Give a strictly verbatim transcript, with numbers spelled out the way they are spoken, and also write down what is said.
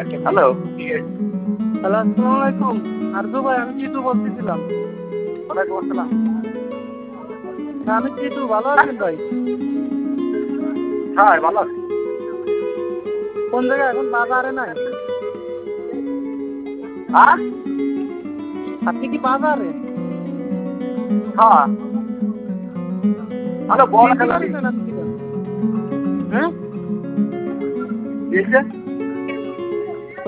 Hello. Hello, আসসালামু আলাইকুম। আরজু ভাই, আমি চিতু বলতেছিলাম। ওয়ালাইকুম আসসালাম। হ্যাঁ, আমি চিতু। ভালো আছেন ভাই? হ্যাঁ, ভালো আছি। কোন জায়গায়? এখন বাজারে নাই? হ্যাঁ? আপনি কি বাজারে? হ্যাঁ। হ্যালো, বল ডিউটি খেলা করেন না নাকি? হ্যাঁ? কি হয়েছে?